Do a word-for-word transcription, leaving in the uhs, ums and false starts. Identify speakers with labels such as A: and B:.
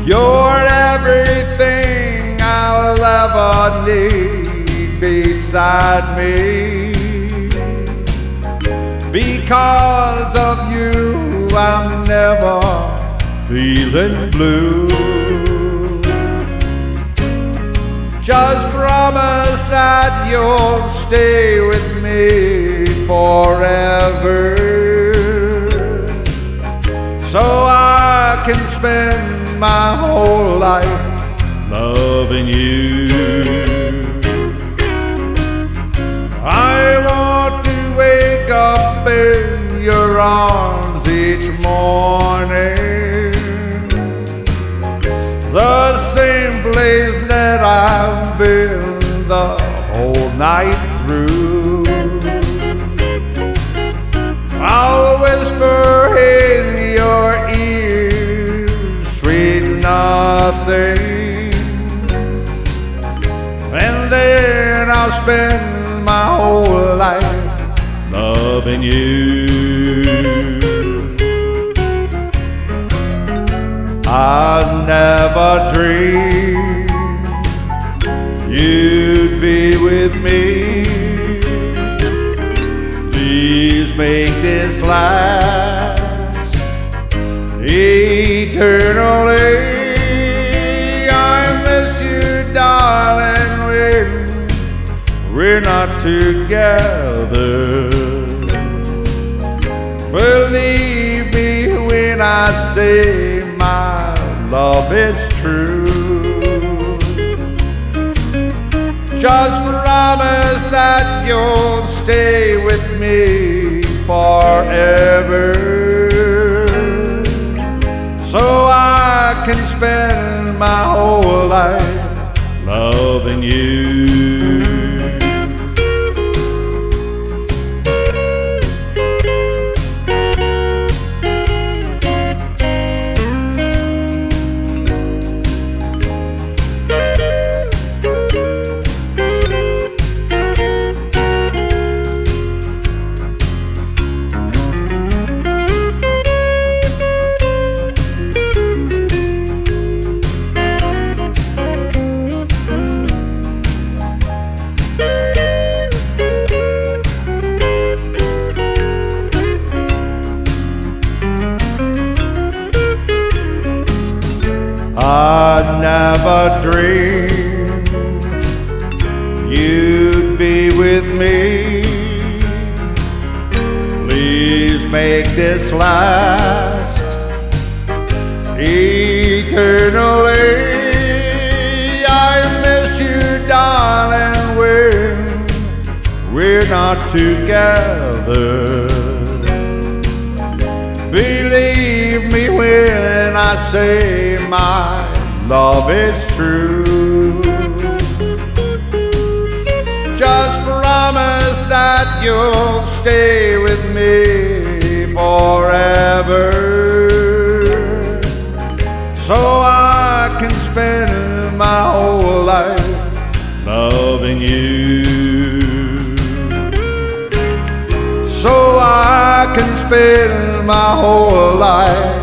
A: You're everything I'll ever need beside me. Because of you, I'm never feeling blue. Just promise that you'll stay with me forever, so I can spend my whole life loving you. I want to wake up in your arms each morning, the same place that I've been the whole night through. I'll whisper in your ear sweet nothings, and then I'll spend my whole life loving you. I never dreamed you'd be with me. Please make this last eternally. I miss you, darling, when we're not together. Believe me when I say my love is true. Just promise that you'll stay with me forever, so I can spend my whole life loving you. I never dreamed you'd be with me. Please make this last eternally. I miss you, darling, when we're not together. Believe me when I say my love is true. Just promise that you'll stay with me forever, so I can spend my whole life loving you. So I can spend my whole life